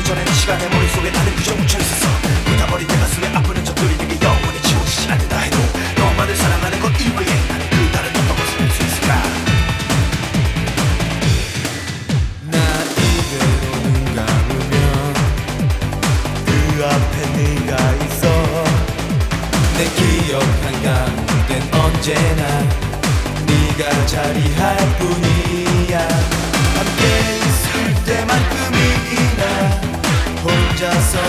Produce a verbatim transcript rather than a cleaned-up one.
전에는 시간의 머릿속에 나는 그저 묻혀있었어. 묻어버린 내 가슴에 아프는 적들이 내게 영원히 지워지지 않는다 해도 너만을 사랑하는 것 이외에 나는 그 다른 어떤 것을 할 수 있을까. 나 이대로 눈 감으면 그 앞에 네가 있어. 내 기억 한가운데 언제나 네가 자리할 뿐이야. 함께 있을 때만큼이나 혼자서